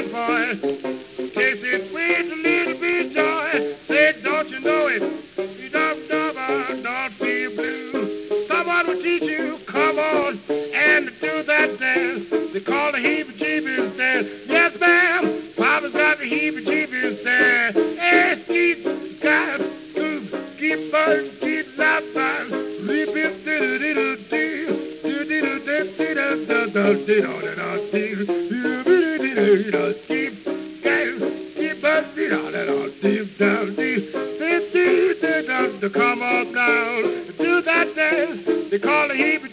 little boy. Takes it with a little bit of joy. Say, don't you know it? You don't feel blue. Someone will teach you, come on, and do that dance. They call the heebie-jeebies dance. Yes, ma'am, Papa's got the heebie-jeebies dance. Hey, Steve, guys, keep burning, keep loud, keep come up now, do that dance. They call it heebie